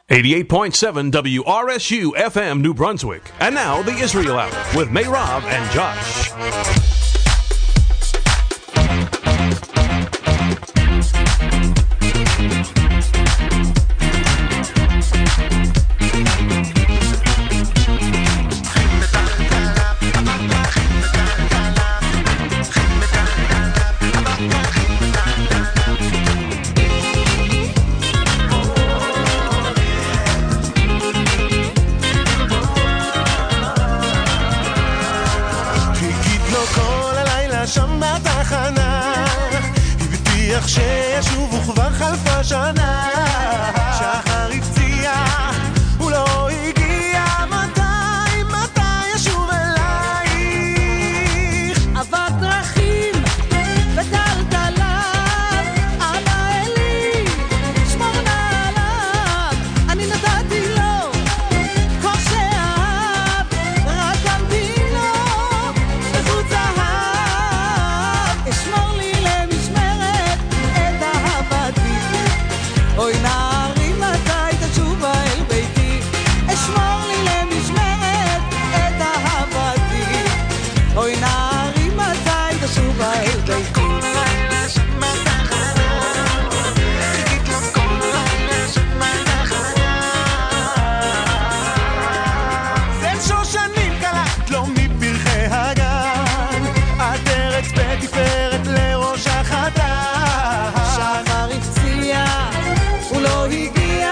88.7 WRSU FM New Brunswick. And now the Israel Hour with Meirav and Josh. שישובו כבר חלפה שנה שחר הפציע הוא לא הגיע מתי ישוב אלייך עבר דרכים וטלטליו אנא אלי שמור נא עליו אני נתתי לו כל שאהב רק אמתין לו בחוט זהב אשמור לי למשמרת אוי נערי מתי תשובה אל ביתי אשמור לי למשמרת את אהבתי אוי נערי מתי תשובה אל ביתי זה שושנים קלט לו מפרחי הגן הדרך בתפארת לראש החתן שחר הפציע הוא לא הגיע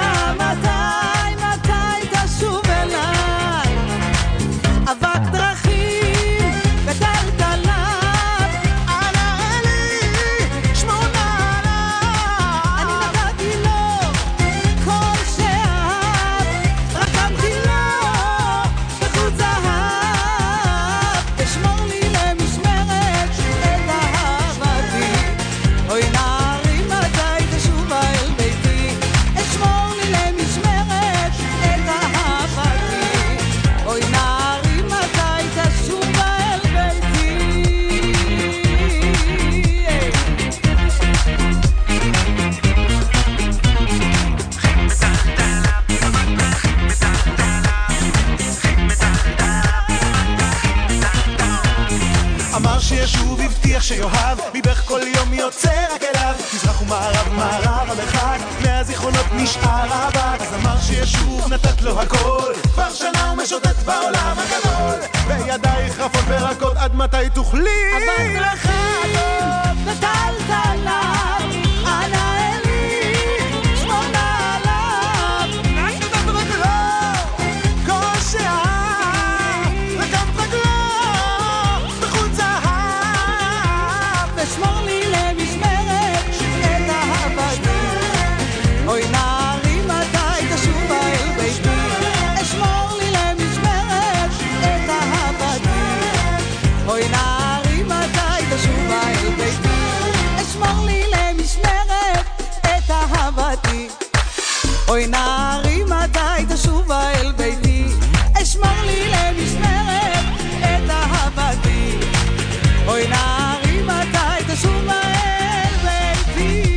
מתי תשוב אליי אבק דרכים וטלטליו אנא אלי שמור נא עליו אני נתתי לו כל שאהב רק אמתין לו בחוט זהב אשמור לי למשמרת את אהבתי אוי נערי מתי תשובה אל ביתי אשמור לי למשמרת את אהבתי אוי נערי מתי תשובה אל ביתי אמר שישוב הבטיח שיאהב מבך כל יום יוצא רק אליו מזרח ומערב מערב המרחק מהזיכרונות נשאר הבק אז אמר שישוב נתת לו הכל כבר שנה הוא משוטט בעולם הגדול בידייך רפות ורקות עד מתי תוכלי עבר דרכים וטלטליו אנא אלי שמור נא עליו רק נתת רגלו כל שאהב לקמת רגלו בחוט זהב אשמור לי למשמרת את אהבתי אוי נערי מתי תשובה אל ביתי אשמור לי למשמרת את אהבתי אוי נערי מתי תשובה אל ביתי אשמור לי למשמרת את אהבתי אוי נערי מתי תשובה אל ביתי אשמור לי למשמרת את אהבתי אוי נערי מתי תשובה אל ביתי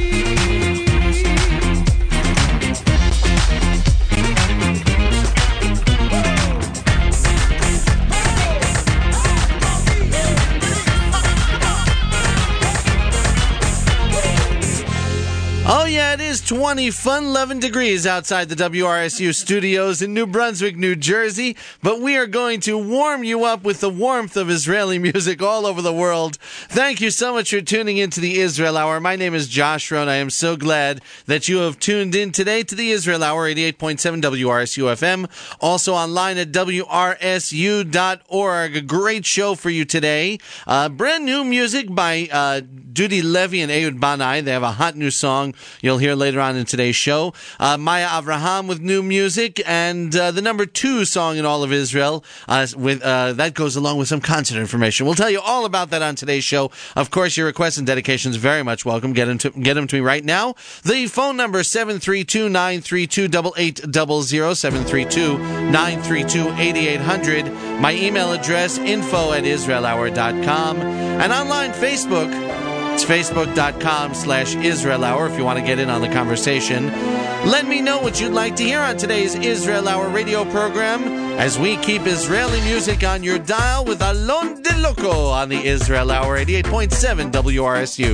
Oh yeah, it is 20 fun-loving degrees outside the WRSU studios in New Brunswick, New Jersey, but we are going to warm you up with the warmth of Israeli music all over the world. Thank you so much for tuning into the Israel Hour. My name is Josh Rohn. I am so glad that you have tuned in today to the Israel Hour, 88.7 WRSU FM, also online at WRSU.org. A great show for you today. Brand new music by Dudi Levy and Ehud Banai. They have a hot new song you'll hear later on in today's show. Maya Avraham with new music, and the number 2 song in all of Israel. That goes along with some concert information. We'll tell you all about that on today's show. Of course, your requests and dedications very much welcome. Get them to me right now. The phone number 732-932-8800, 732-932-8800. My email address info@israelhour.com, and online Facebook. It's facebook.com/Israel Hour if you want to get in on the conversation. Let me know what you'd like to hear on today's Israel Hour radio program as we keep Israeli music on your dial with Alon De Loco on the Israel Hour 88.7 WRSU.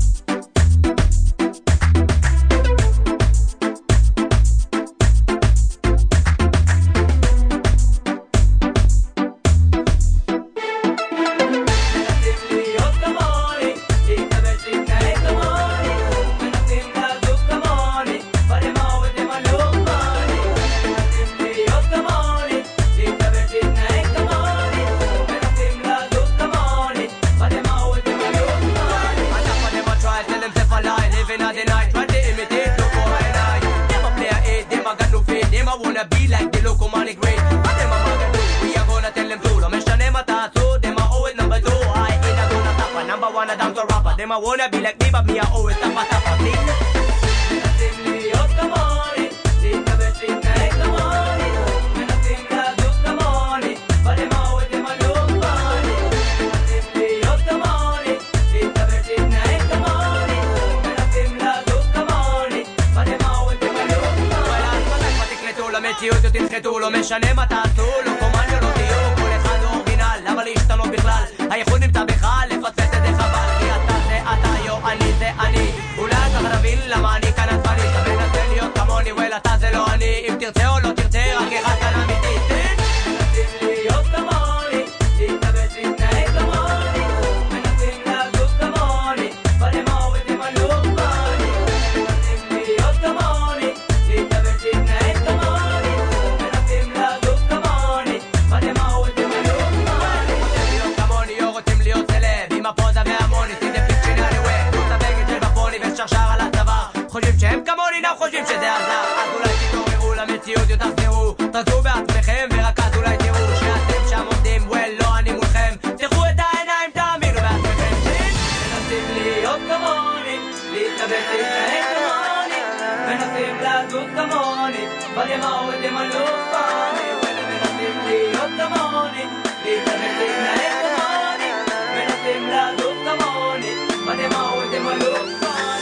I wanna be like me, but me I always tap a tap a thing. Nothing me up the morning, think of it in the morning. Nothing that do the morning, but them always them a look funny. Nothing me up the morning, think of it in the morning. Nothing that do the morning, but them always them a look funny. מה תקלטו למציאות ותנחתו לא משנה מה תעשו לא קומנדו לא תהיו כל אחד אורגינל למה להשתנות בכלל הייחוד נמצא בך לפצץ את זה חבל כי אתה יו אני זה אני אולי אתה חרבין למה אני כאן עצבני אתה מנסה להיות כמוני ואל אתה זה לא אני אם תרצה או לא תרצה רק אחד כאן אמיתי מנסים להיות כמוני להתלבש להתנהג כמוני מנסים לעזוב כמוני but them always them a look funny מנסים להיות כמוני להתלבש להתנהג כמוני מנסים לעזוב כמוני but them always them a look funny רוצים להיות כמוני או רוצים להיות סלב עם הפוזה והמוני שרשר על הצוואר חושבים שהם כמוני נם חושבים שזה עזר אז אולי תתעוררו למציאות ותחזרו תעזרו בעצמכם ורק אז אולי תראו שאתם שם עומדים לא אני מולכם תראו את העיניים תאמינו בעצמכם מנסים להיות כמוני להתלבש להתנהג כמוני מנסים לעזוב כמוני בדם העודם הלופני מנסים להיות כמוני להתלבש להתנהג כמוני מנסים לעזוב כמוני בדם העודם הלופני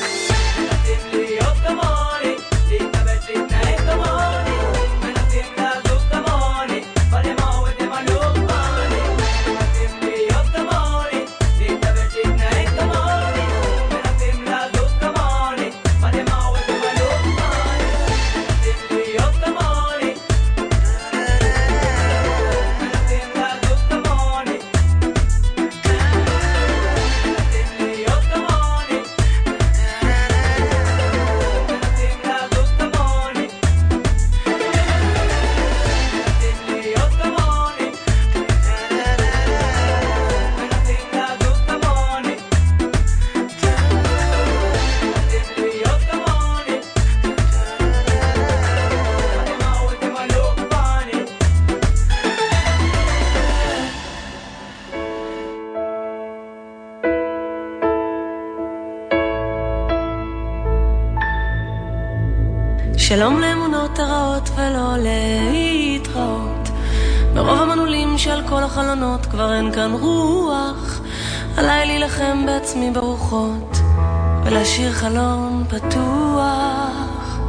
שלום לאמונות הרעות ולא להתראות ברוב המנעולים של כל החלונות כבר אין כאן רוח עליי להילחם בעצמי ברוחות ולהשאיר חלון פתוח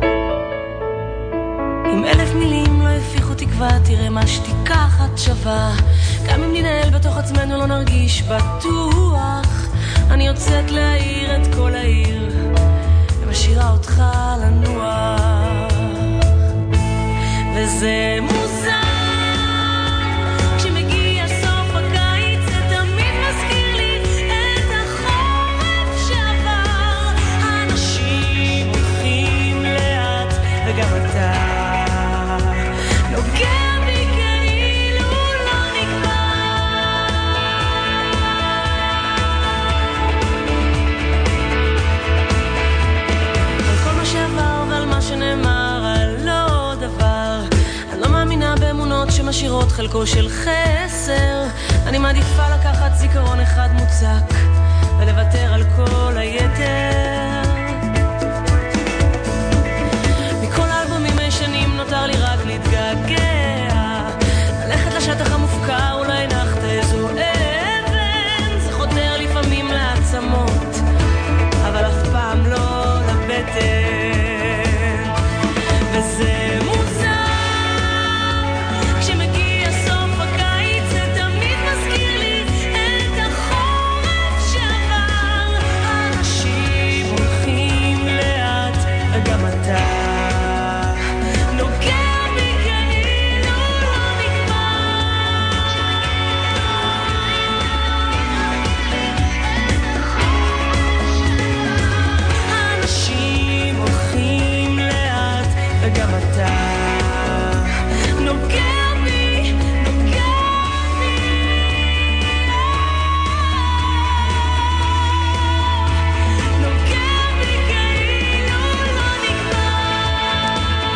אם 1000 מילים לא יפיחו תקווה תראה מה שתיקה אחת שווה גם אם ננהל בתוך עצמנו לא נרגיש בטוח אני יוצאת להעיר את כל העיר ומשאירה אותך לנוח וזה מוזר כשמגיע סוף הקיץ זה תמיד מזכיר לי את החורף שעבר האנשים הולכים לאט וגם אתה נוגע בי כאילו לא נגמר על כל מה שעבר ועל מה שנאמר על לא דבר אני לא מאמינה באמונות שמשאירות חלקו של חסר אני מעדיפה לקחת זיכרון אחד מוצק ולוותר על כל היתר מכל האלבומים הישנים נותר לי רק להתגעגע ללכת לשטח המופקר אולי נחת איזו אבן זה חותר לפעמים לעצמות אתה נוגע בי, נוגע בי, נוגע בי כאילו לא נגמר.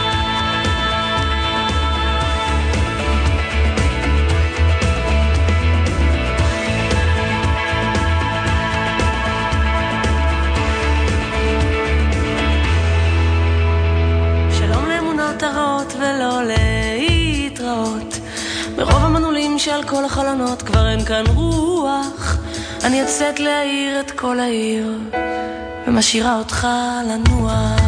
שלום לאמונות הרעות ולא להתראות. מרוב המנעולים שעל כל החלונות כבר אין כאן רוח. אני יוצאת להאיר את כל העיר ומשאירה אותך לנוח.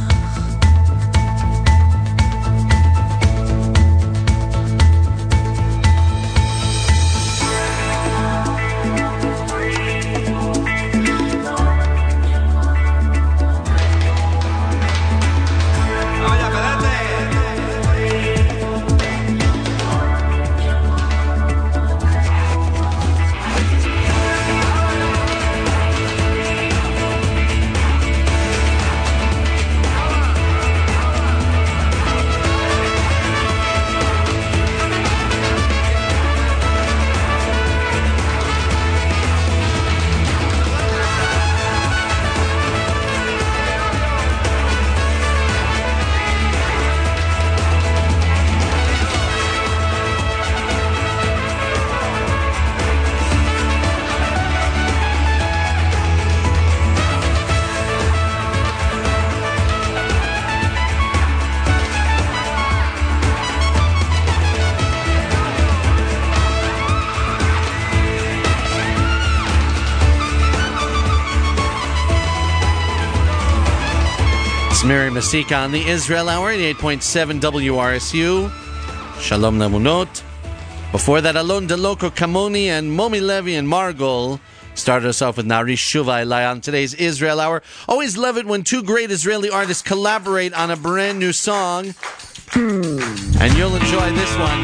Mary Masika on the Israel Hour, 88.7 WRSU. Shalom Lamunot. Before that, Alon DeLoco Kamoni and Momi Levy and Margol started us off with Narish Shuva Elai on today's Israel Hour. Always love it when two great Israeli artists collaborate on a brand new song. And you'll enjoy this one.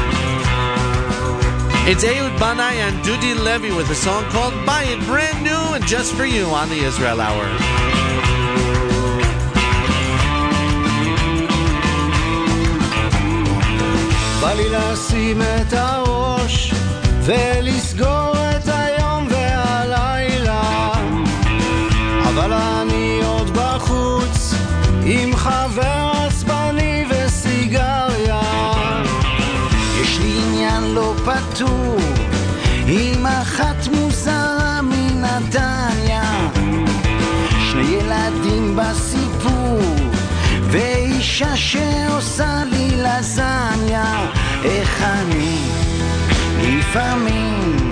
It's Ehud Banai and Dudi Levy with a song called Buy It, brand new and just for you on the Israel Hour. בא לי לשים את הראש ולסגור את היום והלילה, אבל אני עוד בחוץ עם חבר עצבני וסיגריה. יש לי עניין לא פתור עם אחת מוזרה מנתניה, שני ילדים בסיפור ואישה שעושה לי לזניה. איך אני לפעמים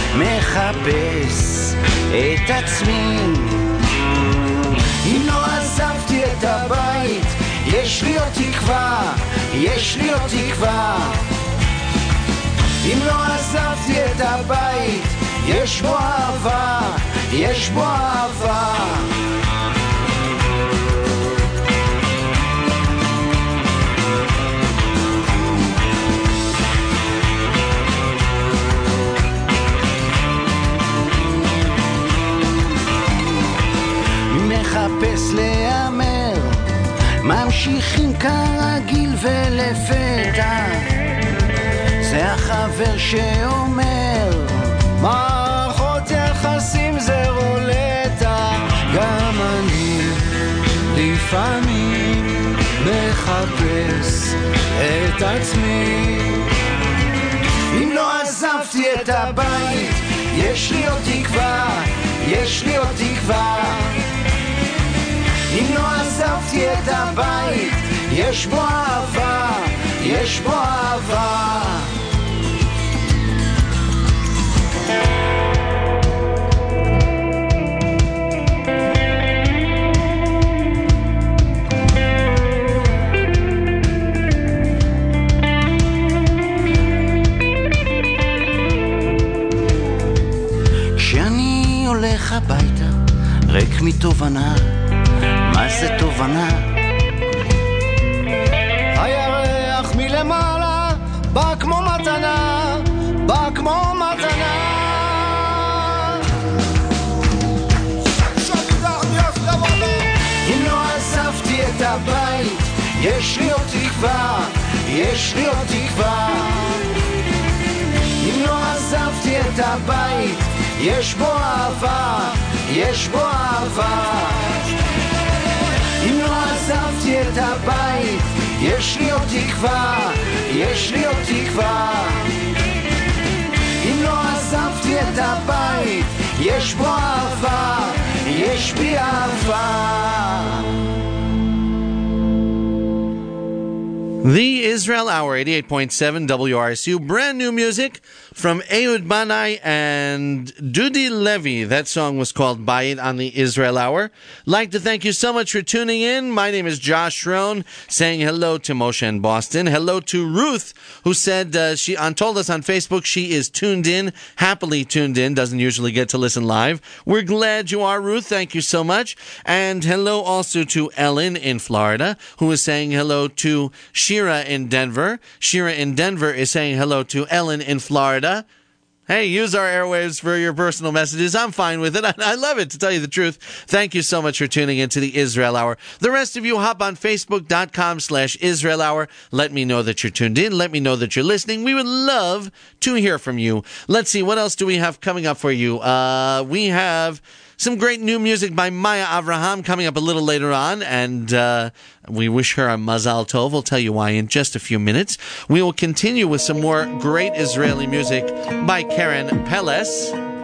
מחפש את עצמי, אם לא עזבתי את הבית יש לי עוד תקווה, יש לי עוד תקווה. אם לא עזבתי את הבית יש בו אהבה, יש בו אהבה. מחפש להיאמר, ממשיכים כרגיל ולפתע זה החבר שאומר מערכות יחסים זה רולטה. גם אני לפעמים מחפש את עצמי, אם לא עזבתי את הבית יש לי עוד תקווה, יש לי עוד תקווה. אם לא עזבתי את הבית יש בו אהבה, יש בו אהבה. כשאני הולך הביתה ריק מתובנה, מה זה תובנה? הירח מלמעלה בא כמו מתנה, בא כמו מתנה. אם לא עזבתי את הבית יש לי עוד תקווה, יש לי עוד תקווה. אם לא עזבתי את הבית, יש בו אהבה, יש בו אהבה. אם לא עזבתי את הבית, יש לי עוד תקווה, יש לי עוד תקווה. אם לא עזבתי את הבית, יש בו אהבה, יש בי אהבה. The Israel Hour, 88.7 WRSU. Brand new music from Ehud Banai and Dudi Levy. That song was called Bayit on the Israel Hour. Like to thank you so much for tuning in. My name is Josh Schroen, saying hello to Moshe in Boston. Hello to Ruth, who said she told us on Facebook she is tuned in, happily tuned in, doesn't usually get to listen live. We're glad you are, Ruth. Thank you so much. And hello also to Ellen in Florida, who is saying hello to Shira in Denver. Shira in Denver is saying hello to Ellen in Florida. Hey, use our airwaves for your personal messages. I'm fine with it. I love it, to tell you the truth. Thank you so much for tuning into the Israel Hour. The rest of you, hop on Facebook.com/Israel Hour. Let me know that you're tuned in. Let me know that you're listening. We would love to hear from you. Let's see, what else do we have coming up for you? We have some great new music by Maya Avraham coming up a little later on, and we wish her a Mazal Tov. We'll tell you why in just a few minutes. We will continue with some more great Israeli music by Karen Peles.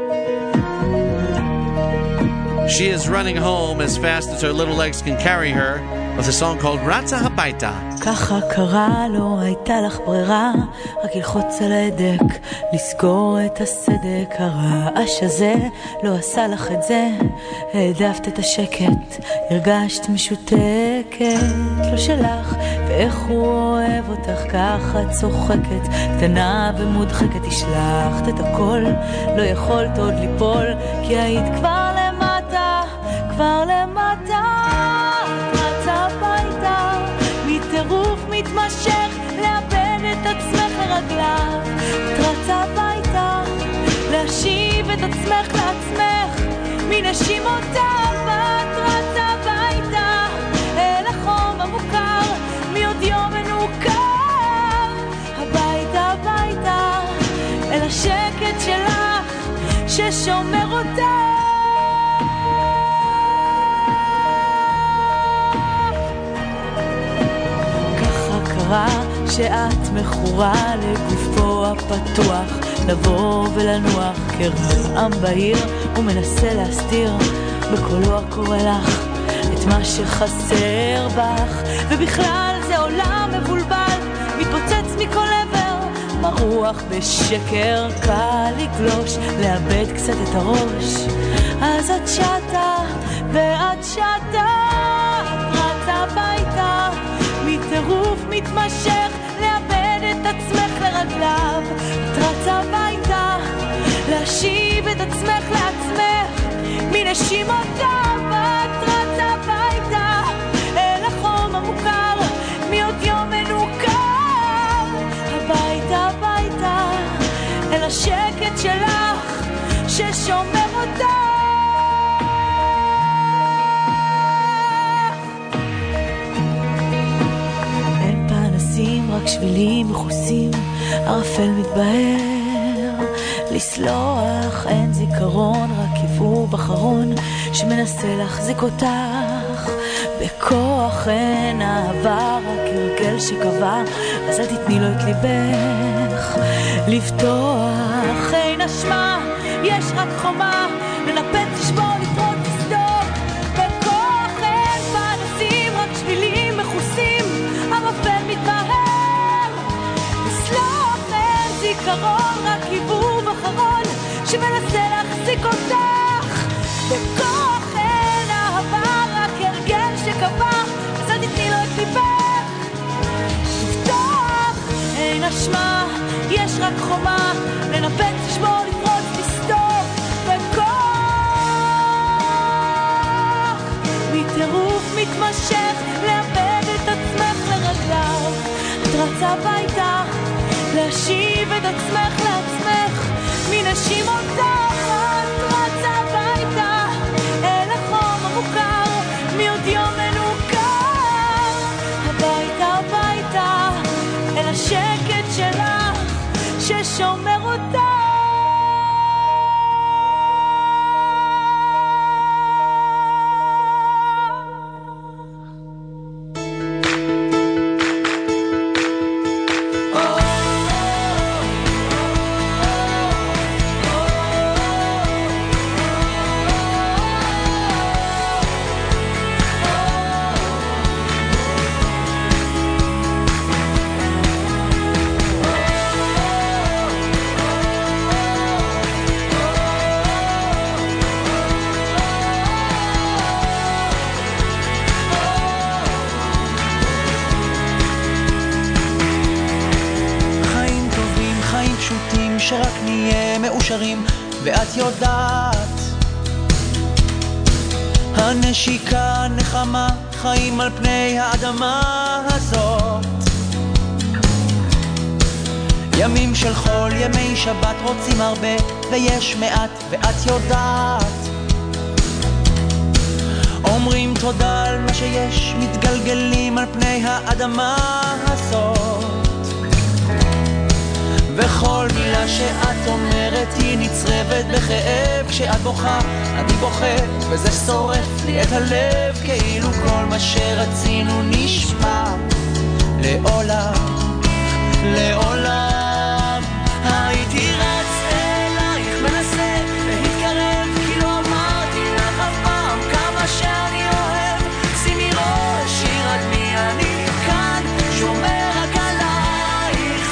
She is running home as fast as her little legs can carry her with a song called Ratza Habaita. ככה קרה, לא הייתה לך ברירה, רק ללחוץ על ההדק, לסגור את הסדק. הרעש הזה לא עשה לך את זה, העדפת את השקט, הרגשת משותקת. לא שלך, ואיך הוא אוהב אותך, ככה צוחקת, קטנה ומודחקת. השלחת את הכל, לא יכולת עוד ליפול, כי היית כבר למטה, כבר למטה. טירוף מתמשך, לאבד את עצמך לרגליו. את רצה הביתה, להשיב את עצמך לעצמך מנשימותיו. את רצה הביתה, אל החום המוכר, מעוד יום מנוכר. הביתה, הביתה, אל השקט שלך ששומר אותך. שאת מכורה לגופו הפתוח, לבוא ולנוח כרעם בעיר, ומנסה להסתיר בקולו הקורא לך את מה שחסר בך. ובכלל זה עולם מבולבל, מתפוצץ מכל עבר, מרוח בשקר, קל לגלוש, לאבד קצת את הראש. אז את שתה ואת שתה, רצה הביתה מטירוף מתמשך, לאבד את עצמך לרגליו. את רצה הביתה, להשיב את עצמך לעצמך מנשימותיו. את רצה הביתה, אל החום המוכר, מעוד יום מנוכר. הביתה, הביתה, אל השקט שלך ששומר אותך. רק שבילים מחוסים, ערפל מתבהר. לסלוח אין זיכרון, רק עיבור בחרון שמנסה להחזיק אותך בכוח. אין אהבה, רק הרגל שקבע, אז אל תתני לו את ליבך לפתוח. אין אשמה, יש רק חומה, לנפץ, לשבור, לפרוט, לסדוק. בכוח אין פנסים, רק שבילים מחוסים, ערפל מתבהר. זיכרון, רק עיבור בחרון שמנסה להחזיק אותך בכוח. אין אהבה, רק הרגל שקבע, אז אל תתני לו את ליבך לפתוח. אין אשמה, יש רק חומה, לנפץ, לשבור, לפרוץ, לסתור בכוח. מטירוף מתמשך, לאבד את עצמך לרגליו. את רצה הביתה, להשיב את עצמך לעצמך מנשימותיו. את רצה הביתה, אל החום המוכר, מעוד יום מנוכר. הביתה, השקט שלך ששומר אותה. שרק נהיה מאושרים, ואת יודעת, הנשיקה נחמה, חיים על פני האדמה הזאת. ימים של חול, ימי שבת רוצים הרבה, ויש מעט, ואת יודעת, אומרים תודה על מה שיש, מתגלגלים על פני האדמה הזאת. וכל מילה שאת אומרת היא נצרבת בכאב, כשאת בוכה אני בוכה, וזה שורף לי את הלב, כאילו כל מה שרצינו נשמע לעולם, לעולם. הייתי רץ אלייך, מנסה להתקרב, כי לא אמרתי לך אף פעם כמה שאני אוהב. שימי ראש, שיר עד מי אני כאן, שומר רק עלייך.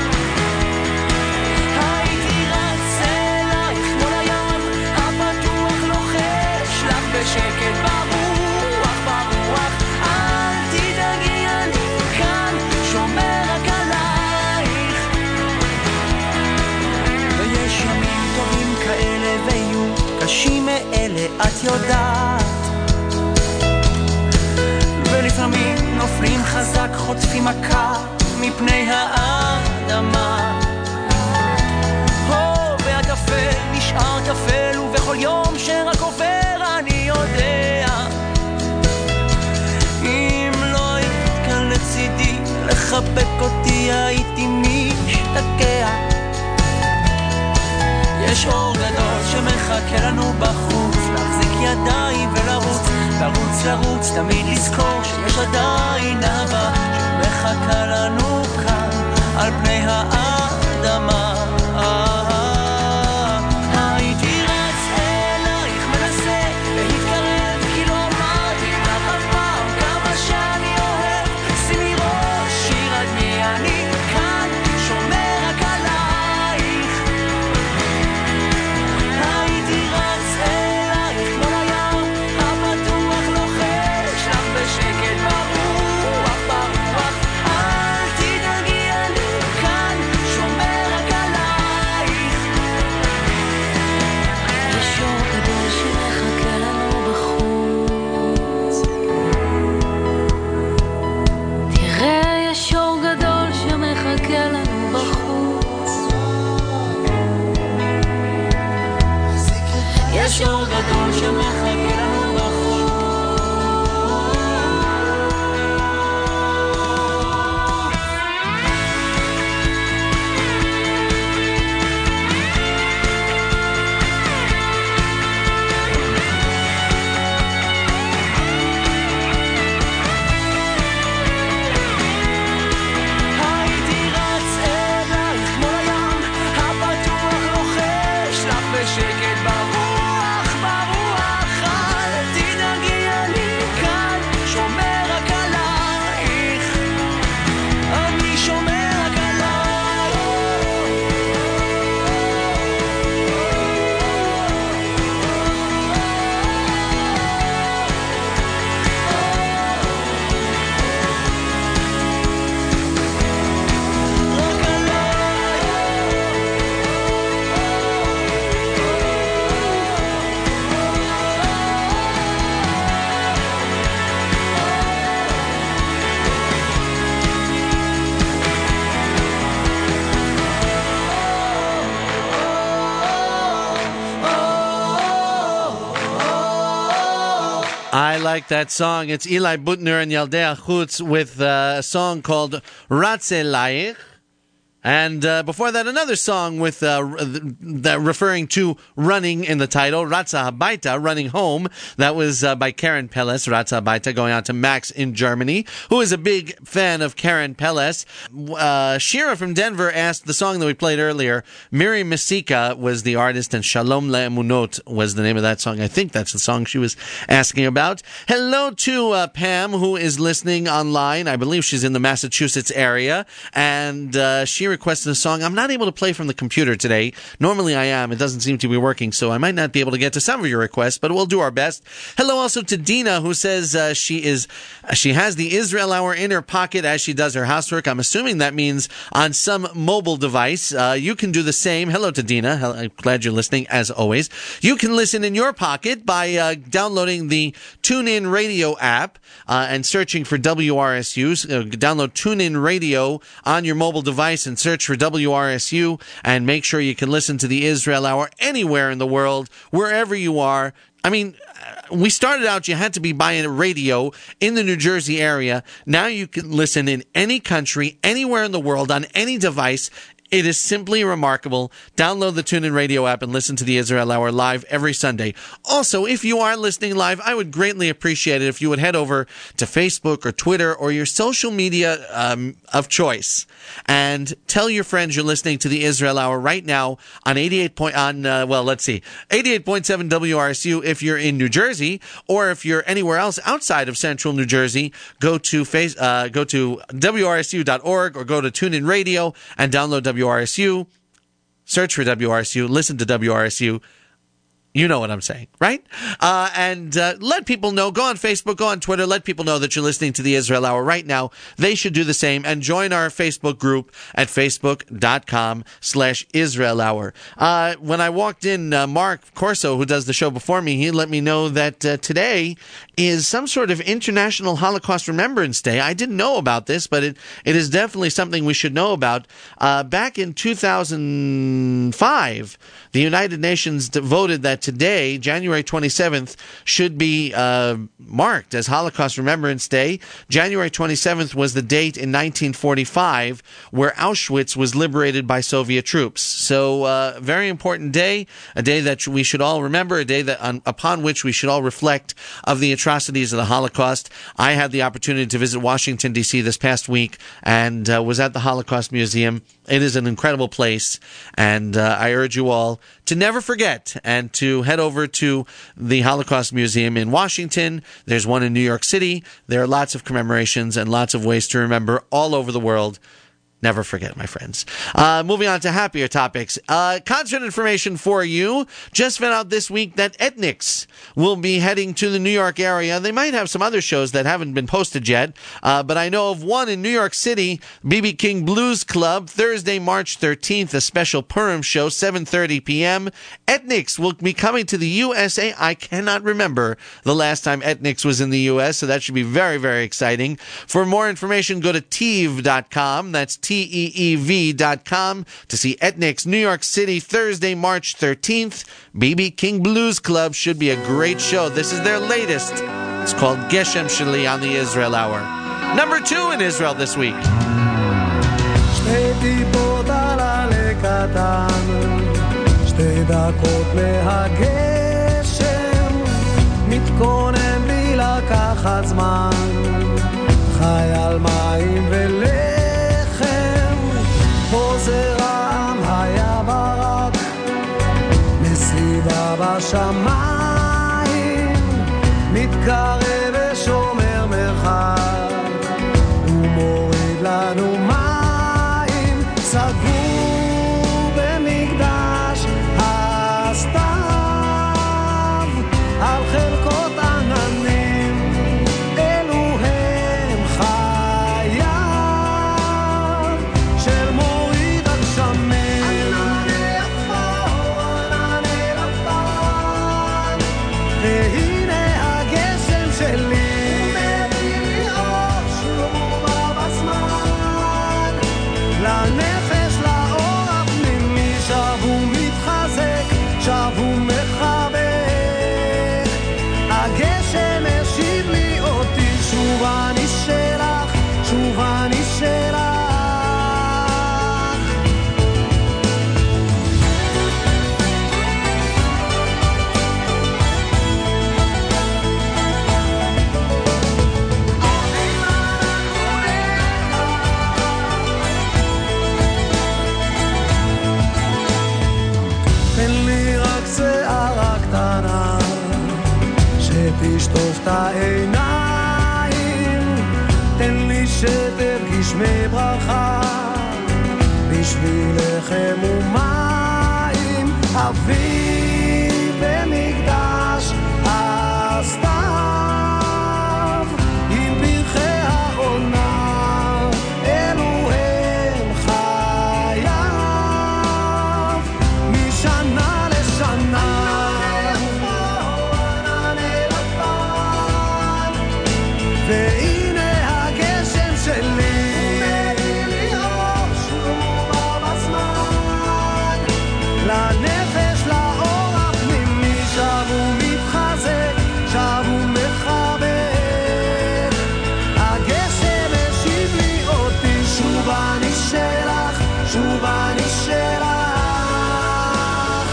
הייתי רץ אלייך מול הים הפתוח, לוחש לך בשקט ברוח, ברוח. אל תדאגי, אני כאן, שומר רק עלייך. ויש ימים טובים כאלה ויהיו קשים מאלה, את יודעת, ולפעמים נופלים חזק, חוטפים מכה מפני האדמה. ואת אפל נשאר תפל, ובכל יום שרק עובר אני יודע, אם לא היית כאן לצידי לחבק אותי הייתי משתקע. יש אור גדול שמחכה לנו בחוץ, להחזיק ידיים ולרוץ, לרוץ לרוץ, תמיד לזכור שיש עדיין אהבה שמחכה לנו כאן על פני האדמה. הייתי רץ אלייך, מנסה להתקרב, כי לא אמרתי לך אף פעם כמה שאני אוהב. שימי ראש, שיר עד מי אני כאן, שומר רק עלייך. הייתי רץ אלייך מול הים הפתוח, לוחש לך בשקט ברוח, ברוח. אל תדאגי, אני כאן, שומר רק עלייך. יש אור גדול שמחכה לנו בחוץ, תראה, יש אור גדול שמחכה לנו בחוץ. יש אור גדול שמחכה לנו בחוץ. הייתי רץ אלייך מול הים הפתוח, לוחש לך בשקט ברוח, ברוח. I like that song. It's Eli Butner and Yaldei Achutz with a song called Ratz Elayich. And before that, another song with that referring to running in the title, Ratza Habaita, Running Home. That was by Karen Peles, Ratza Habaita, going out to Max in Germany, who is a big fan of Karen Peles. Shira from Denver asked the song that we played earlier. Miri Masika was the artist, and Shalom Le'emunot was the name of that song. I think that's the song she was asking about. Hello to Pam, who is listening online. I believe she's in the Massachusetts area. And she requested a song. I'm not able to play from the computer today. Normally I am. It doesn't seem to be working, so I might not be able to get to some of your requests, but we'll do our best. Hello also to Dina, who says she has the Israel Hour in her pocket as she does her housework. I'm assuming that means on some mobile device. You can do the same. Hello to Dina. I'm glad you're listening, as always. You can listen in your pocket by downloading the TuneIn Radio app and searching for WRSU. Download TuneIn Radio on your mobile device and search for WRSU, and make sure you can listen to the Israel Hour anywhere in the world, wherever you are. I mean, we started out, you had to be buying a radio in the New Jersey area. Now you can listen in any country, anywhere in the world, on any device. It is simply remarkable. Download the TuneIn Radio app and listen to the Israel Hour live every Sunday. Also, if you are listening live, I would greatly appreciate it if you would head over to Facebook or Twitter or your social media of choice and tell your friends you're listening to the Israel Hour right now on 88.7 WRSU if you're in New Jersey, or if you're anywhere else outside of central New Jersey, go to WRSU.org or go to TuneIn Radio and download WRSU, search for WRSU, listen to WRSU. You know what I'm saying, right? And let people know. Go on Facebook, go on Twitter. Let people know that you're listening to the Israel Hour right now. They should do the same and join our Facebook group at facebook.com/Israel Hour. When I walked in, Mark Corso, who does the show before me, he let me know that today is some sort of International Holocaust Remembrance Day. I didn't know about this, but it is definitely something we should know about. Back in 2005, the United Nations voted that today, January 27th, should be marked as Holocaust Remembrance Day. January 27th was the date in 1945 where Auschwitz was liberated by Soviet troops. So, very important day, a day that we should all remember, a day that upon which we should all reflect of the atrocities of the Holocaust. I had the opportunity to visit Washington, D.C. this past week and was at the Holocaust Museum. It is an incredible place, and I urge you all to never forget and to head over to the Holocaust Museum in Washington. There's one in New York City. There are lots of commemorations and lots of ways to remember all over the world. Never forget, my friends. Moving on to happier topics. Concert information for you. Just found out this week that Ethnix will be heading to the New York area. They might have some other shows that haven't been posted yet, but I know of one in New York City, B.B. King Blues Club, Thursday, March 13th, a special Purim show, 7:30 p.m. Ethnix will be coming to the USA. I cannot remember the last time Ethnix was in the U.S., so that should be very, very exciting. For more information, go to TEEV.com. That's TEEV.com to see Ethnix New York City, Thursday, March 13th. B.B. King Blues Club should be a great show. This is their latest. It's called Geshem Shali on the Israel Hour. Number 2 in Israel this week. שתי טיפות על עלה קטן, שתי דקות מהגשם, מתכונן בלי לקחת זמן, חי על מים ולחם, פה זה רעם היה ברק, מסביבה בשמיים, מתקרב ושומר מרחק, הוא מוריד לנו מים, סגור במקדש הסתיו, על חלקות עננים, אלו הם חייו, של מוריד הגשמים. ענני אפור, ענני לבן, והנה הגשם שלי, מביא לי אור שוב בזמן, לנפש את העיניים, תן לי שתרגיש מברכה, בשביל לחם ומים, אבי במקדש הסתיו, עם פרחי העונה, אלו הם חייו, משנה לשנה. והנה הגשם שלי, ומביא לי אור שוב בזמן, לנפש, לאור הפנימי, שב ומתחזק, שב ומחבק. הגשם השיב לי אותי, שוב אני שלך, שוב אני שלך.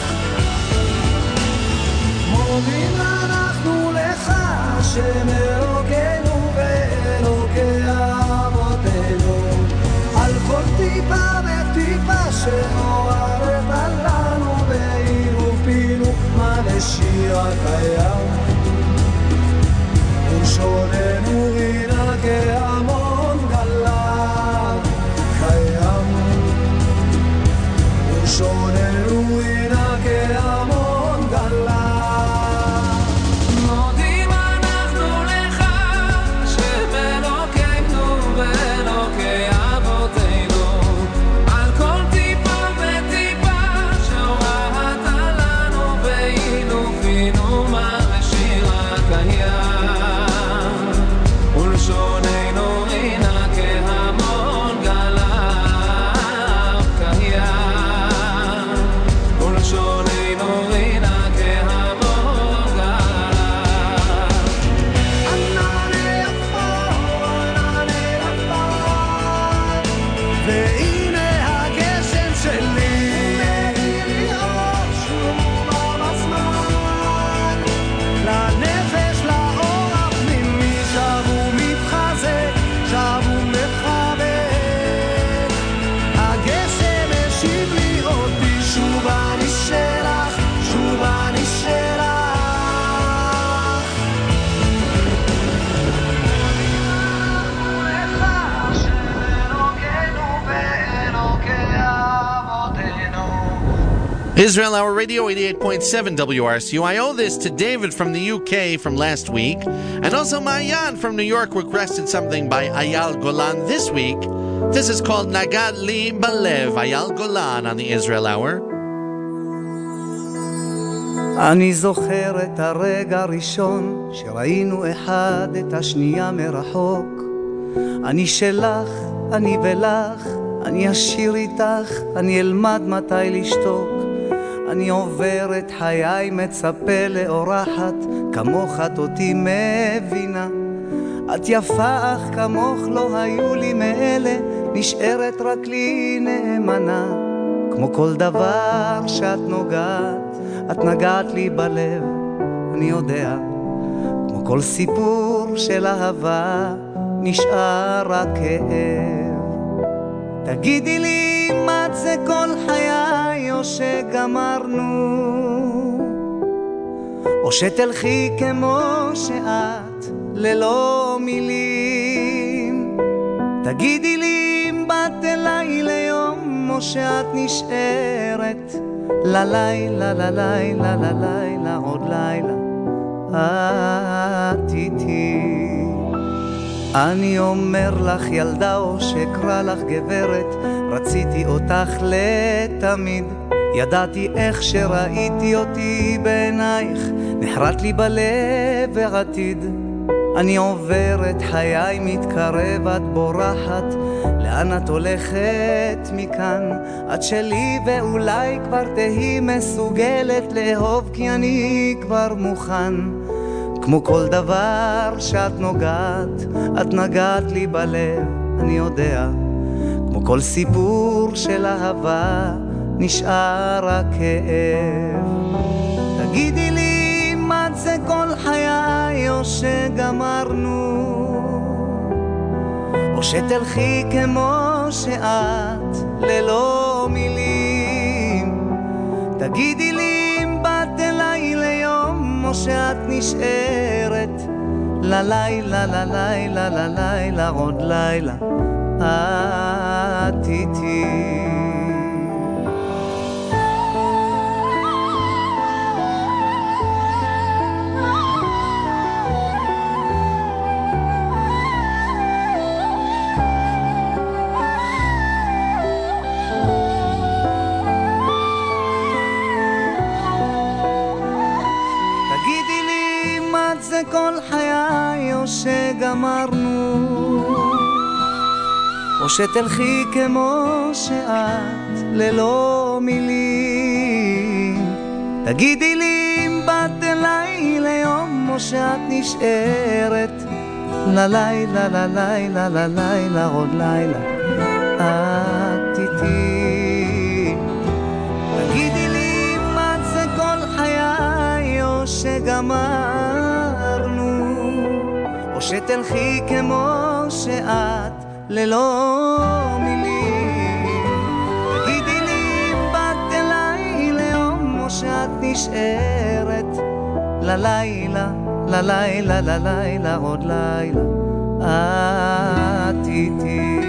מודים אנחנו לך, השם אלוקינו ואלוקי אבותינו, על כל טיפה וטיפה שמוארת לנו, בעירוב פינו מלא שיר הקיים, ולשוננו רינה כהמון גליו קיים, ולשוננו רינה כהמון גליו. מודים אנחנו לך, השם אלוקינו ואלוקי אבותינו, על כל טיפה וטיפה שהורדת לנו, ואילו פינו מה לשיר הקיים, ולשוננו רינה כהמון גליו קיים, ולשוננו רינה כהמון גליו. ענני עפר, ענני עפר, והנה הגשם שלי, ומביא לי אור שוב בזמן, לנפש, לאור הפנימי, שב ומתחזק, שב ומחבק. הגשם השיב לי אותי, שוב אני שלך, שוב אני שלך. לך, השם אלוקינו ואלוקי אבותינו. Israel Hour Radio 88.7 WRCU. I owe this to David from the UK from last week, and also Mayan from New York requested something by Ayal Golan this week. This is called Nagad Li Balev, Ayal Golan on the Israel Hour. אני זוכר את הרגע הראשון שראינו אחד את השנייה מרחוק. אני שלך, אני ולך, אני אשיר איתך, אני אלמד מתי לשתוק. אני עובר את חיי מצפה לאורחת, כמוך את אותי מבינה. את יפה אך כמוך לא היו לי מאלה, נשארת רק לי נאמנה. כמו כל דבר שאת נוגעת, את נגעת לי בלב, אני יודע. כמו כל סיפור של אהבה, נשאר רק כאב. תגידי לי מה זה כל חיי, או שגמרנו, או שתלכי כמו שאת ללא מילים. תגידי לי אם באת אליי ליום, או שאת נשארת ללילה, ללילה, ללילה, עוד לילה את איתי. אני אומר לך ילדה, או שקרא לך גברת, רציתי אותך לתמיד. ידעתי איך שראיתי אותי בעינייך, נחרט לי בלב העתיד. אני עובר את חיי, מתקרב, את בורחת, לאן את הולכת מכאן? את שלי ואולי כבר תהי מסוגלת לאהוב, כי אני כבר מוכן. כמו כל דבר שאת נוגעת, את נגעת לי בלב, אני יודע. כמו כל סיפור של אהבה, נשאר רק כאב. תגידי לי מה זה כל חיי, או שגמרנו, או שתלכי כמו שאת ללא מילים. תגידי לי אם באת אליי ליום, או שאת נשארת ללילה, ללילה, ללילה, עוד לילה את איתי. כל חיי או שגמרנו, או שתלכי כמו שאת ללא מילים. תגידי לי אם באת אליי ליום או שאת נשארת ללילה, ללילה, ללילה, עוד לילה את איתי. תגידי לי אם את זה כל חיי או שגמרנו, או שתלכי כמו שאת ללא מילים. תגידי לי אם באת אליי ליום או שאת נשארת ללילה, ללילה, ללילה, עוד לילה את איתי.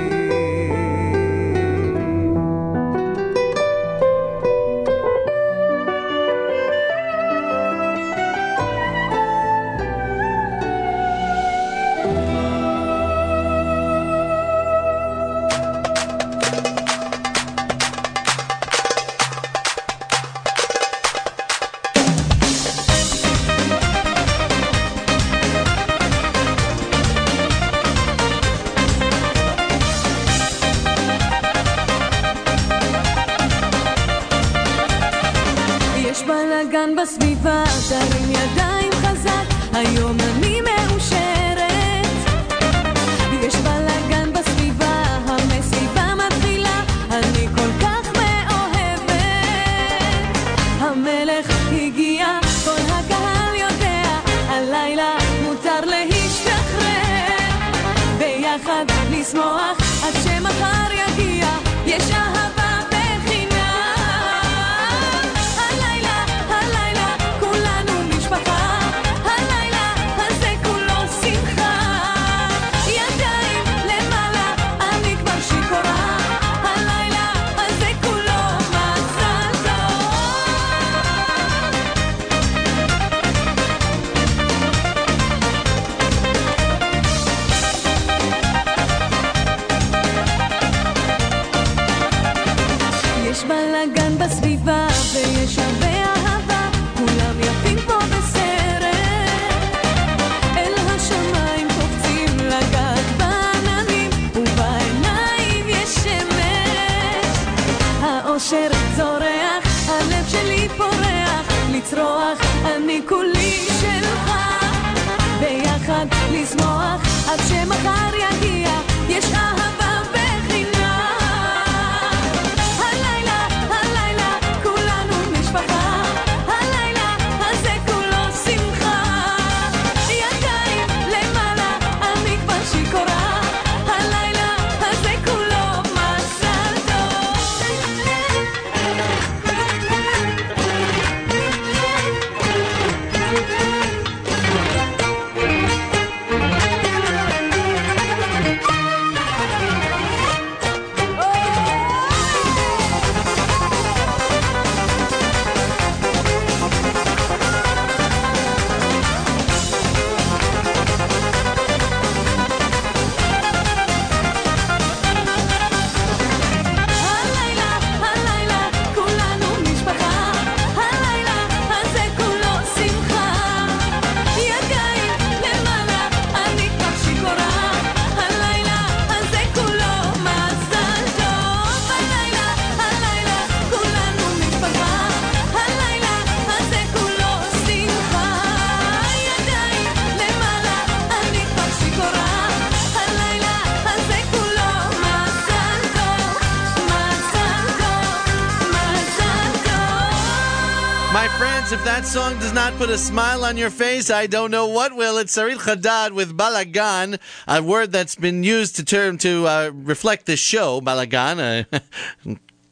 בסביבה, תרים ידיים חזק, היום אני מאושרת. יש בלגן בסביבה, המסיבה מתחילה, אני כל כך מאוהבת. המלך הגיע, כל הקהל יודע, הלילה מותר להשתחרר. ביחד לשמוח עד שמחר יגיע, יש אהבה בסביבה ויש הרבה אהבה, כולם יפים פה בסרט. אל השמיים קופצים לגעת בעננים, ובעיניים יש שמש. האושר זורח, הלב שלי פורח, לצרוח אני כולי שלך. ביחד לשמוח עד שמחר יגיע, יש אהבה If that song does not put a smile on your face, I don't know what will. It's Sarit Chadad with Balagan, a word that's been used to reflect this show, Balagan.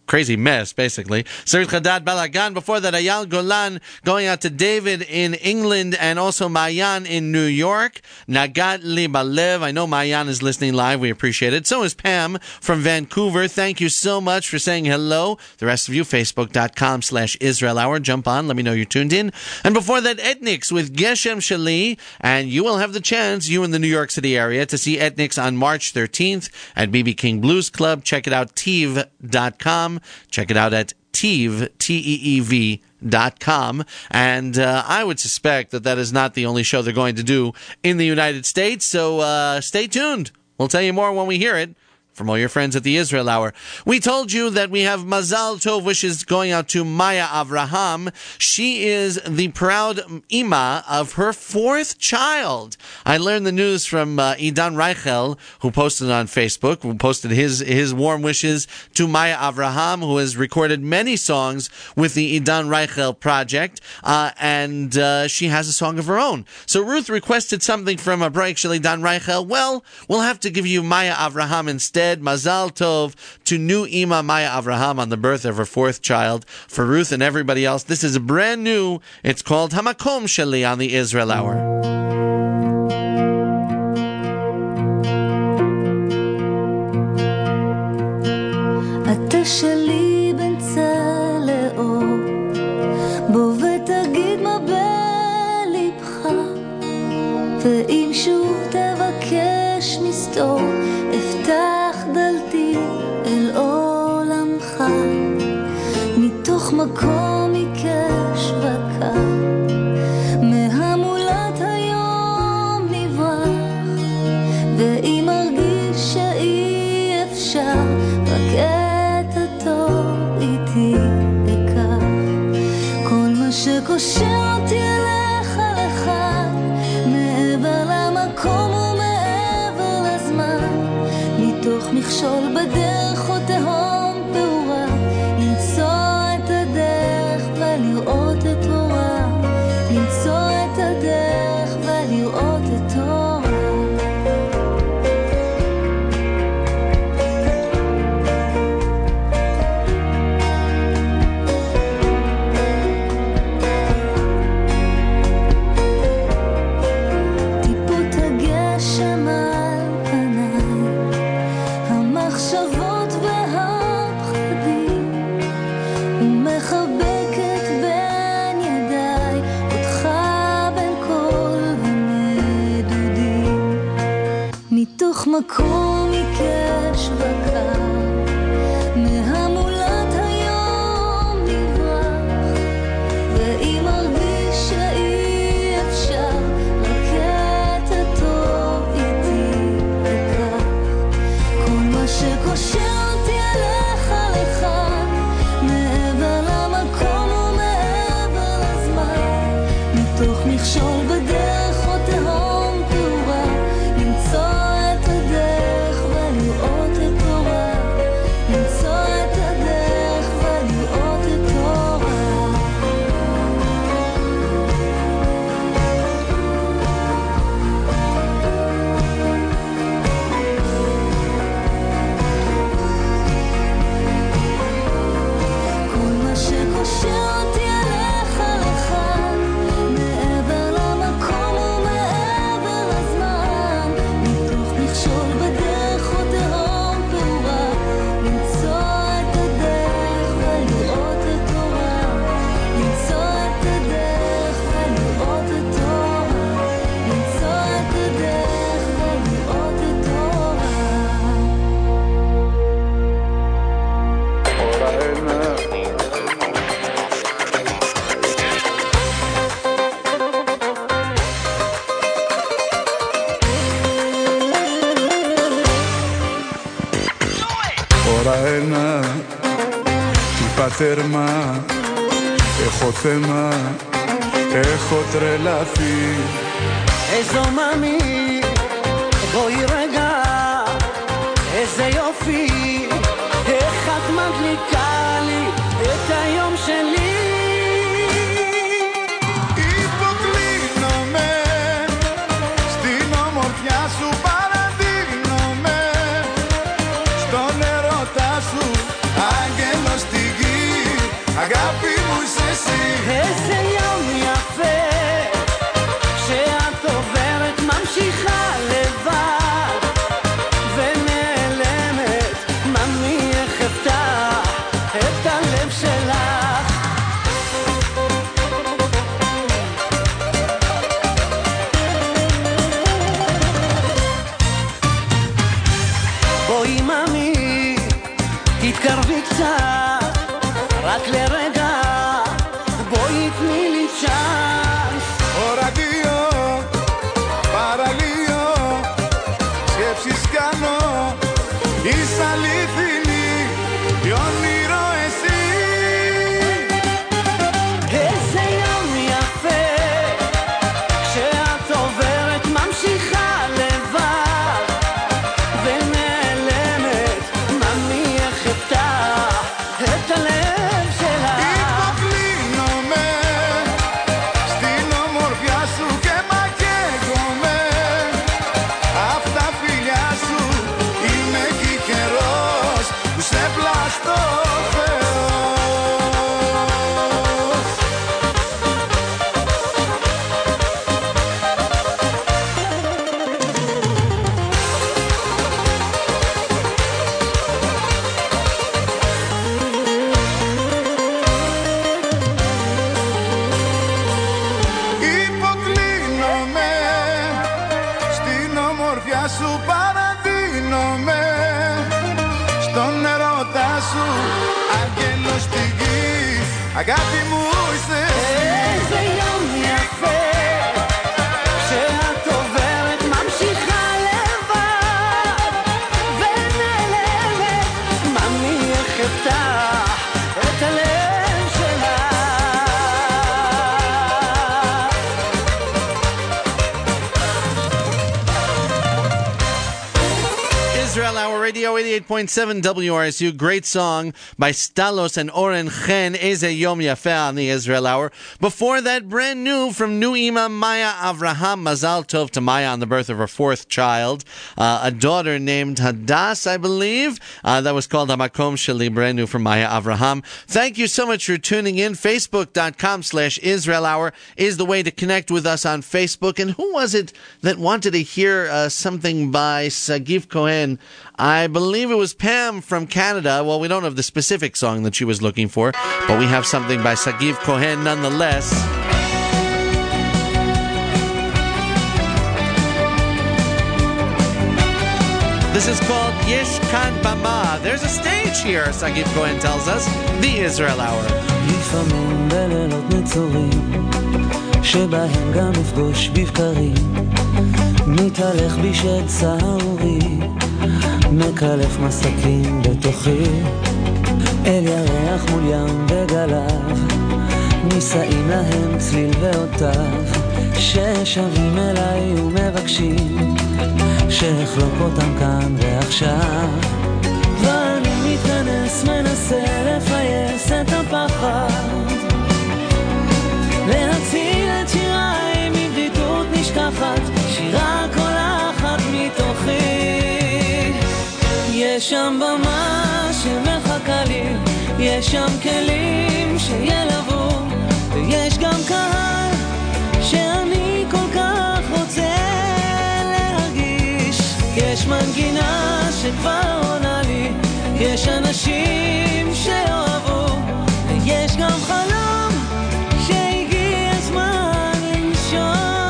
crazy mess, basically. Serit Chadad Balagan. Before that, Ayal Golan going out to David in England and also Mayan in New York. Nagat Li Balev. I know Mayan is listening live. We appreciate it. So is Pam from Vancouver. Thank you so much for saying hello. The rest of you, Facebook.com/Israel Hour. Jump on. Let me know you're tuned in. And before that, Etniks with Geshem Shali. And you will have the chance, you in the New York City area, to see Etniks on March 13th at BB King Blues Club. Check it out, TEEV.com. Check it out at TEEV, TEEV.com. And I would suspect that is not the only show they're going to do in the United States. So stay tuned. We'll tell you more when we hear it. From all your friends at the Israel Hour. We told you that we have Mazal Tov wishes going out to Maya Avraham. She is the proud ima of her 4th child. I learned the news from Idan Reichel, who posted on Facebook, who posted his warm wishes to Maya Avraham, who has recorded many songs with the Idan Reichel project, and she has a song of her own. So Ruth requested something from a break, Idan Reichel. Well, we'll have to give you Maya Avraham instead. Mazal Tov to new Ima Maya Avraham on the birth of her 4th child. For Ruth and everybody else, this is brand new. It's called Hamakom Sheli on the Israel Hour. אתה שלי בין צל לאור, בוא ותגיד מה בלבך, ואם שוב תבקש מסתור, אפתח דלתי אל עולמך, מתוך מקום עיקש וקר, מהמולת היום נברח, ואם ארגיש שאי אפשר, רק את הטוב איתי אקח, כל מה שקושר אותי אליך לך, מעבר למקום ומעבר לזמן, מתוך מכשול בדרך או תהום פעורה, למצוא את הדרך ולראות את אורה, למצוא את הדרך ולראות את אורה. טיפות הגשם על פניי, המחשבות והפחדים, ומחבקת בין ידיי אותך בין כל הנדודים, מתוך מקום עיקש וקר, מהמולת היום נברח, ואם ארגיש שאי אפשר, רק את הטוב איתי אקח, כל מה שקושר אותי אליך לך, מעבר למקום ומעבר לזמן, מתוך מכשול בדרך או תהום פעורה, למצוא את הדרך ולראות את אורה, למצוא את הדרך ולראות את אורה. כל מה שקושר אותי אליך לך, מעבר למקום ומעבר לזמן, מתוך מכשול בדרך או תהום פעורה, למצוא את הדרך ולראות את אורה, למצוא את הדרך ולראות את אורה, למצוא את הדרך ולראות את אורה. אורה הנה, טיפה תרמה, איך עוצמה, איך עוד רלפי. איזו ממי, בואי רגע, איזה יופי, איך את מדליקה לי את היום שלי. Υποκλίνομαι στην ομορφιά σου, παραδίνομαι στον ερώτα σου, άγγελος תתקרבי קצת, רק לרגע, בואי תני לי צ'אנס. Oradío, paralío, σκέψεις κάνω, είσαι αληθινή, κι όνειρο εσύ. איזה יום יפה, כשאת עוברת ממשיכה לבד, ונעלמת, ממי איך אפתח את הלב שלה. Υποκλίνομαι στην ομορφιά σου και μακέγομαι. Απ' τα φιλιά σου είμαι κικερός που σε πλαστώ Θεός. Υποκλίνομαι στην ομορφιά σου, παραδίνομαι στον ερώτα σου, άγγελος στη γη, αγάπη μου είσαι εσύ. איזה יום יפה, כשאת עוברת ממשיכה לבד, ונעלמת, ממי איך אפתח את הלב שלה. Israel Hour Radio 88.7 WRSU. Great song by Stalos and Oren Chen, Eze Yom Yafeh on the Israel Hour. Before that, brand new from new Imam Maya Avraham, Mazal Tov to Maya on the birth of her fourth child, a daughter named Hadas, I believe. That was called Hamakom Sheli, brand new from Maya Avraham. Thank you so much for tuning in. Facebook.com/Israel Hour is the way to connect with us on Facebook. And who was it that wanted to hear something by Sagiv Cohen? I believe it was Pam from Canada. Well, we don't have the specific song that she was looking for, but we have something by Sagiv Cohen nonetheless. This is called Yesh Kan Bama. There's a stage here, Sagiv Cohen tells us. The Israel Hour. לפעמים בלילות נצורים שבהם גם נפגוש בבקרים מתהלך בשד סהרורי מקלף מסקים בתוכי אל ירח מול ים וגליו נישאים להם צליל ואותיו ששבים אליי ומבקשים שאחלוק אותם כאן ועכשיו ואני מתכנס מנסה לפייס את הפחד להציל את שיריי מבדידות נשכחת שירה קולחת מתוכי יש שם במה שמחכה לי יש שם כלים שילבו ויש גם קהל שאני כל כך רוצה להרגיש יש מנגינה שכבר עונה לי יש אנשים שאוהבו ויש גם חלום שהגיע הזמן לנשום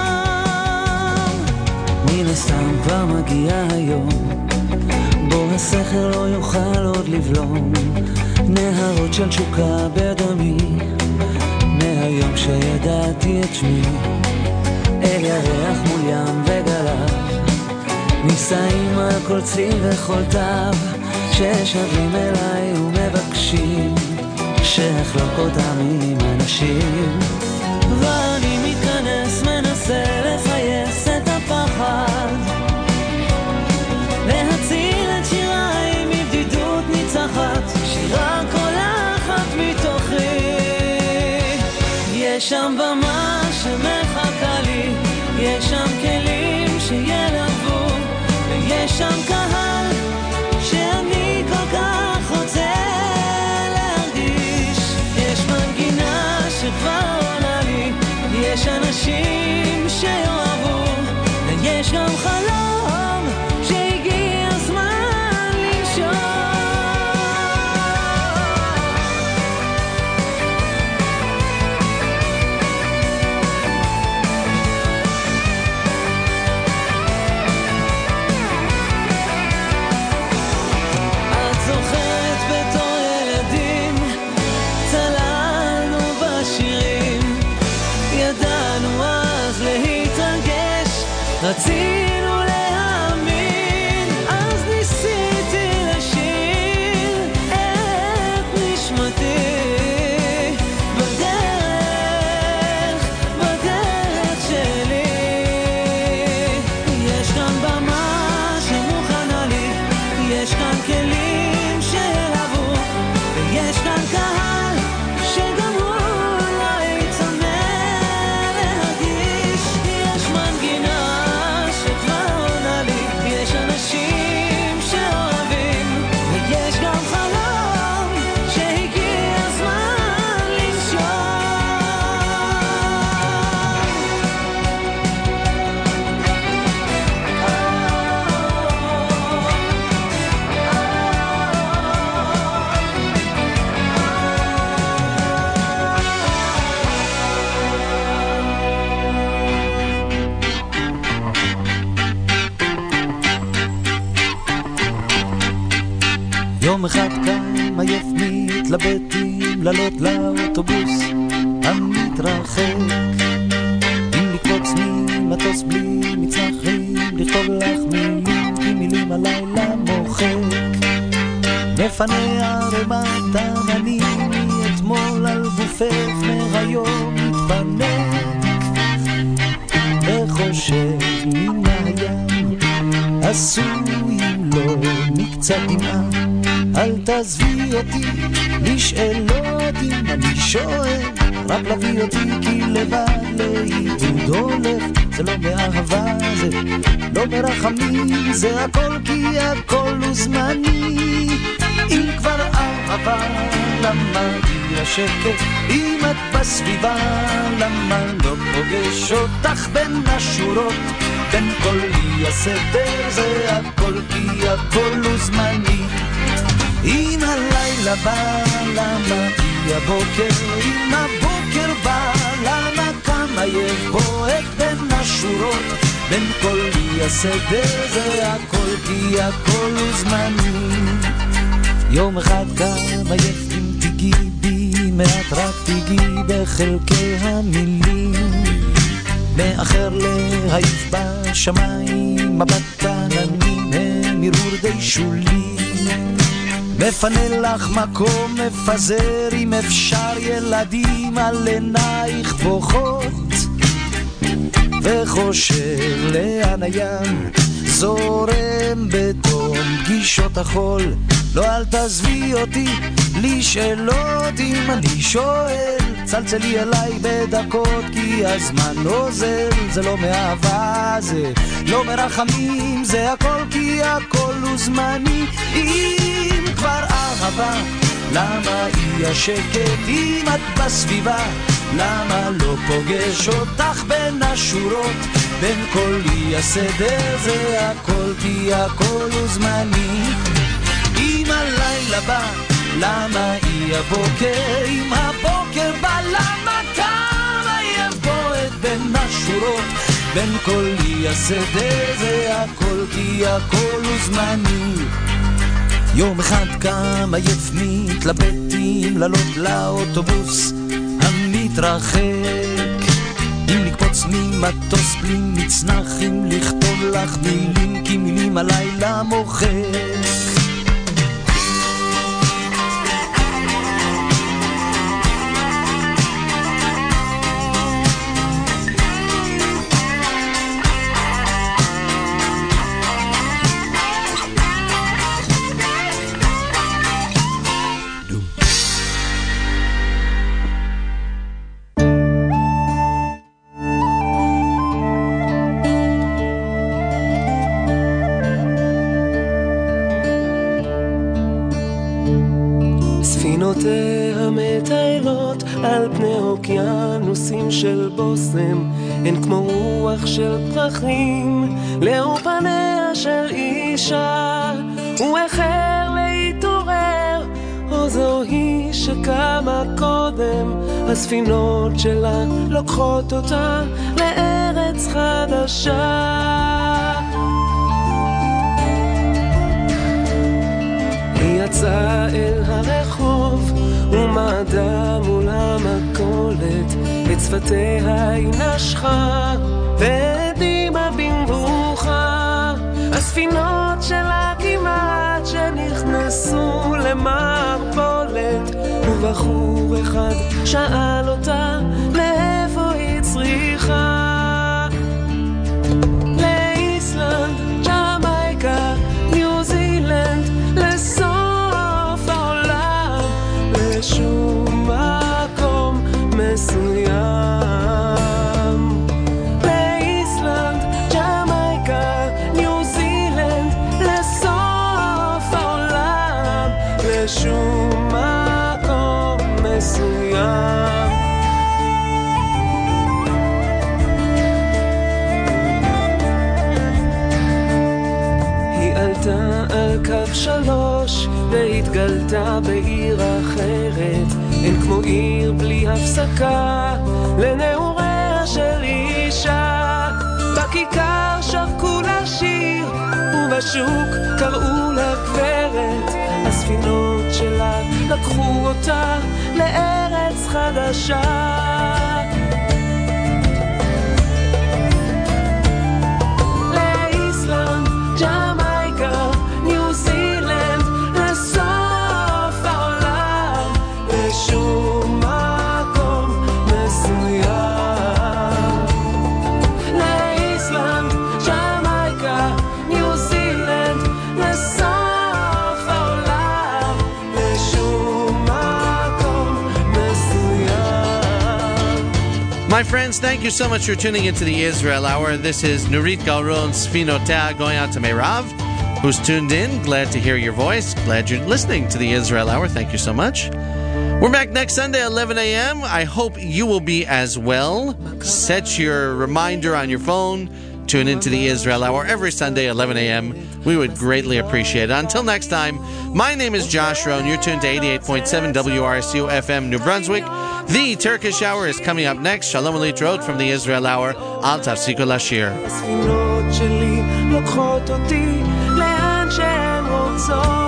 מן הסתם כבר מגיע היום בו הסכר לא יוכל עוד לבלום נהרות של תשוקה בדמי מהיום שידעתי את שמי אל ירח מול ים וגליו נישאים על כל צליל וכל תו ששבים אליי ומבקשים שאחלוק אותם עם אנשים ואני מתכנס מנסה לפייס את הפחד להציל את שיריי מבדידות ניצחת שירה קולחת מתוכי יש שם במה שמחכה לי יש שם כלים שילבו ויש שם קהל שאני כל כך רוצה להרגיש יש מנגינה שכבר עונה לי יש אנשים שאוהבו ויש גם חלום שהגיע הזמן לנשום גם עייף מתלבטים לעלות לאוטובוס המתרחק, אם לקפוץ ממטוס בלי מצנחים, לכתוב לך מילים כי מילים הלילה מוחק, מפנה ערימת עננים מאתמול על גופך מהיום מתפנק, וחושב מן הים עשוי לא מקצת דמעה, אל תעזבי אותי לשאלות אם אני שואל, רק להביא אותי כי לבד לאיבוד הולך, זה לא מאהבה, זה לא מרחמים, זה הכל כי הכל הוא זמני, אם כבר אהבה למה היא השקט, אם את בסביבה למה לא פוגש אותך בין השורות, בין כל אי הסדר, זה הכל כי הכל הוא זמני, אם הלילה בא למה היא הבוקר, אם הבוקר בא למה קם עייף בועט בין השורות, בין כל אי הסדר, זה הכל כי הכל הוא זמני, יום אחד קם עייף אם תיגי בי מעט, רק תיגי בחלקי המילים, מאחר להעיף בשמיים מבט עננים, הם הרהור די שולי, מפנה לך מקום, מפזר אם אפשר ילדים על עינייך בוכות, וחושב לאן הים זורם בתום פגישות החול, לא אל תעזבי אותי לשאלות אם אני שואל, צלצלי אליי בדקות כי הזמן עוזר, זה לא מאהבה, זה לא מרחמים, זה הכל כי הכל הוא זמני, אם כבר אהבה למה היא השקט, אם את בסביבה למה לא פוגש אותך בין השורות, בין כל אי הסדר, זה הכל כי הכל הוא זמני, אם הלילה בא למה היא הבוקר, אם הבוקר בא למה קם עייף בועט בין השורות, בין כל אי הסדר, זה הכל כי הכל הוא זמני, יום אחד קם עייף מתלבטים לעלות לאוטובוס המתרחק, אם לקפוץ ממטוס בלי מצנחים, לכתוב לך מילים כי מילים הלילה מוחק, המטיילות על פני אוקיינוסים של בוסם, הן כמו רוח של פרחים לאור פניה של אישה, הוא החר להתעורר, או זו היא שקמה קודם, הספינות שלה לוקחות אותה לארץ חדשה, היא יצאה אל הרחוב ומעדה מול המקולת, את שפתיה היא נשכה והדימה במבוכה, הספינות שלה כמעט שנכנסו למערבולת, ובחור אחד שאל אותה לאיפה היא צריכה, לאיסלנד, ג'מייקה, ניו זילנד, לסוף העולם, לשום מקום מסוים, לאיסלנד, ג'מייקה, ניו זילנד, לסוף העולם, לשום מקום מסוים. היא עלתה על קו 3 והתגלתה בעיר אחרת, אין כמו עיר בלי הפסקה לנעוריה של אישה, בכיכר שרקו לה שיר ובשוק קראו לה גברת, הספינות שלה לקחו אותה לארץ חדשה. לאיסלנד, ג'מייקה, ניו זילנד, לסוף העולם, לשום מקום מסוים. לאיסלנד, ג'מייקה, ניו זילנד, לסוף העולם, לשום מקום מסוים. My friends, thank you so much for tuning into the Israel Hour. This is Nurit Galron Sfinotea going out to Meirav, who's tuned in. Glad to hear your voice. Glad you're listening to the Israel Hour. Thank you so much. We're back next Sunday at 11 a.m. I hope you will be as well. Set your reminder on your phone. Tune into the Israel Hour every Sunday at 11 a.m. We would greatly appreciate it. Until next time, my name is Josh Rohn. You're tuned to 88.7 WRSU FM New Brunswick. The Turkish Hour is coming up next. Shalom Alitrot from the Israel Hour. Al Tafsiku Lashir. הספינות שלי לוקחות אותי לאן שהן רוצות.